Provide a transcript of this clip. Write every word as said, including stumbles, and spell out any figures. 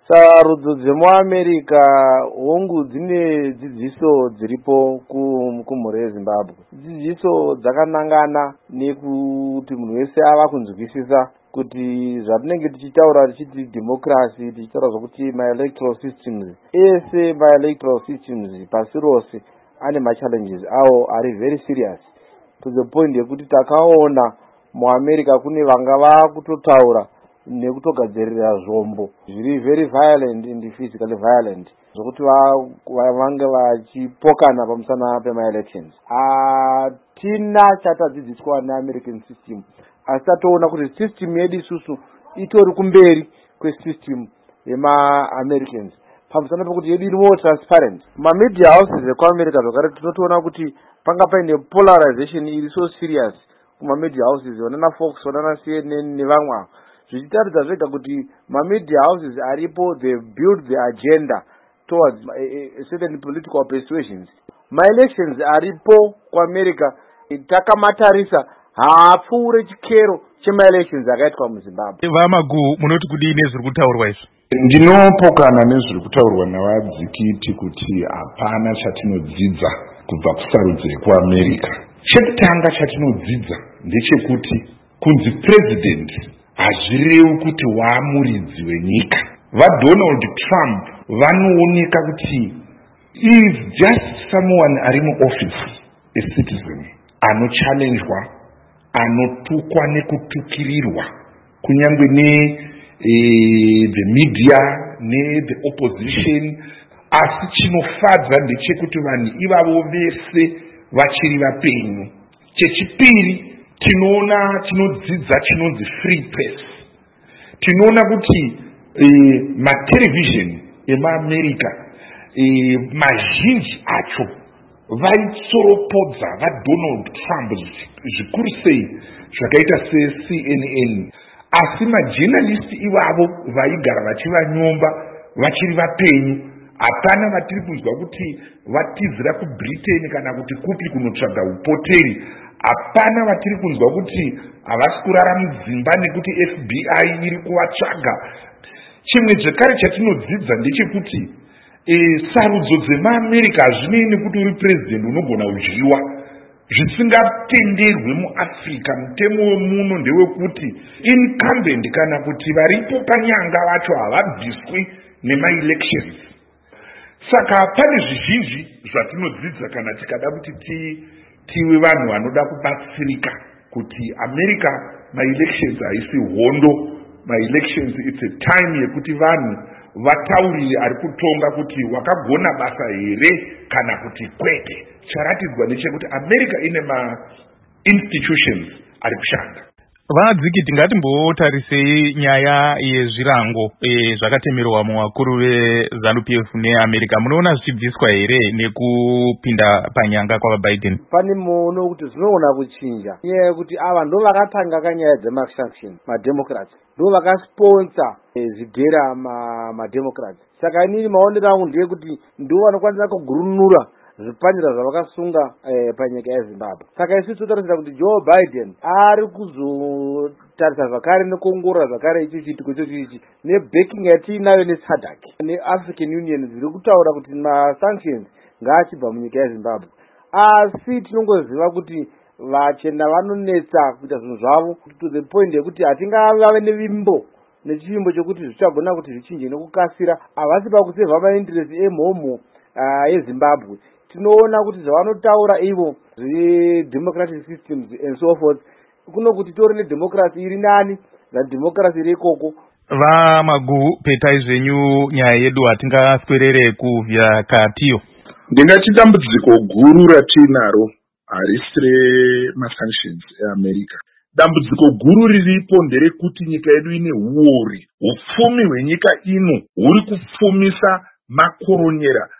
Sarudzo dzemuAmerica hongu dzine dzidziso dziripo kumhuri yeZimbabwe. Dzidziso dzakanangana nekuti munhu wese ava kunzwisisa kuti zvatinenge tichitaura tichiti democracy, tichitaura zvokuti ma-electoral systems, ese ma-electoral systems pasi rose ane ma-challenges awo ari very serious to the point yekuti takaona muAmerica kune vanga vakutotaura nekutogadzirira zvombo zviri very violent and physically violent zvokuti vange vachipokana pamusana pema-elections. Hatina chatadzidziswa neAmerican system, asi tatoona kuti system yedu isusu itori kumberi kwesystem yema-Americans pamusana pekuti yedu iri more transparent. Ma-media houses ekuAmerica zvakare tinotoona kuti panga paine polarization iri so serious kuma-media houses, vanana Fox, vanana C N N nevamwe avo, zvichitaridza zvega kuti ma-media houses aripo, they build the agenda towards a, a certain political persuasions. Ma-elections aripo kuAmerica takamatarisa haapfuure chikero chema-elections akaitwa muZimbabwe. Vamagu, munoti kudii nezviri kutaurwa izvi? Ndinopokana nezviri kutaurwa navadzikiti kuti hapana chatinodzidza kubva kusarudzo yekuAmerica. Chekutanga chatinodzidza ndechekuti kunzi president hazvirevi kuti waamuridzi wenyika. VaDonald Trump vanooneka kuti is just someone ari muoffice, a citizen anochallenjwa, anotukwa nekutukirirwa kunyange ne eh, the media ne the opposition. Asi chinofadza ndechekuti vanhu ivavo vese vachiri vapenyu. Chechipiri, tinoona tinodzidza chinonzi free press. Tinoona kuti eh, matelevision emaAmerica eh, mazhinji acho vaitsoropodza vaDonald Trump zvikuru sei zvakaita seC N N, asi majournalisti ivavo vaigara vachivanyomba vachiri vapenyu. Hapana vatiri kunzwa kuti vatizira kuBritain kana kuti kupi kunotsvaga upoteri. Hapana vatiri kunzwa kuti havasi kurara mudzimba nekuti F B I iri kuvatsvaga. Chimwe zvekare chatinodzidza ndechekuti e, sarudzo dzemaAmerica hazvinei nekuti uri president unogona kudyiwa. Zvisingatenderwe muAfrica, mutemo wemuno ndewekuti incumbent kana kuti varipo panyanga vacho havabviswi nema-elections. Saka pane zvizhinji zvatinodzidza kana tikada kuti ti, tiwe vanhu vanoda kubatsirika kuti America ma-elections haisi hondo. Ma-elections it's a time yekuti vanhu vataurire ari kutonga kuti wakagona basa here kana kuti kwete. Charatidzwa ndechekuti America ine ma-institutions ari kushanda. Vadzikiti, ngatimbotarisei nyaya yezvirango e, zvakatemerwa muvakuru veZANU P F neAmerica. Munoona zvichibviswa here nekupinda panyanga kwavaBiden? Pane muno kuti zvinoona kuchinja nyaya yekuti ava ndo vakatanga kanyaya dzema-sanction, mademocrats ndo vakasponsa zvidhera mademocrats. Saka inini maonero angu ndeyekuti ndo vanokwanisa kugurunura zvipanjira zvavakasunga eh, panyika yeZimbabwe. Saka isusu totarisira kuti Joe Biden ari kuzotarisa zvakare nekuongorora zvakare ichi chiitiko icho ichi nebacking yatiinayo neSADC neAfrican Union zviri kutaura kuti ma-sanctions ngaachibva munyika yeZimbabwe. Asi tinongoziva kuti vachena vanonetsa kuita zvinhu zvavo to the point yekuti hatingave nevimbo nechivimbo chokuti zvichagona kuti zvichinje nekukasira. Havasi pakusevha ma-interest emhomho uh, yeZimbabwe. Tinoona kuti zvavanotaura ivo zve-democratic systems and so forth, kuno kuti tori nedemocracy iri nani nademocracy iri ikoko. Vamagu, petai zvenyu nyaya yedu hatingaswerere kuvhira katiyo. Ndingati dambudziko guru ratinaro harisi rema-sanctions eAmerica. Dambudziko guru riripo nderekuti nyika yedu ine huori. Upfumi hwenyika ino huri kupfumisa makoronyera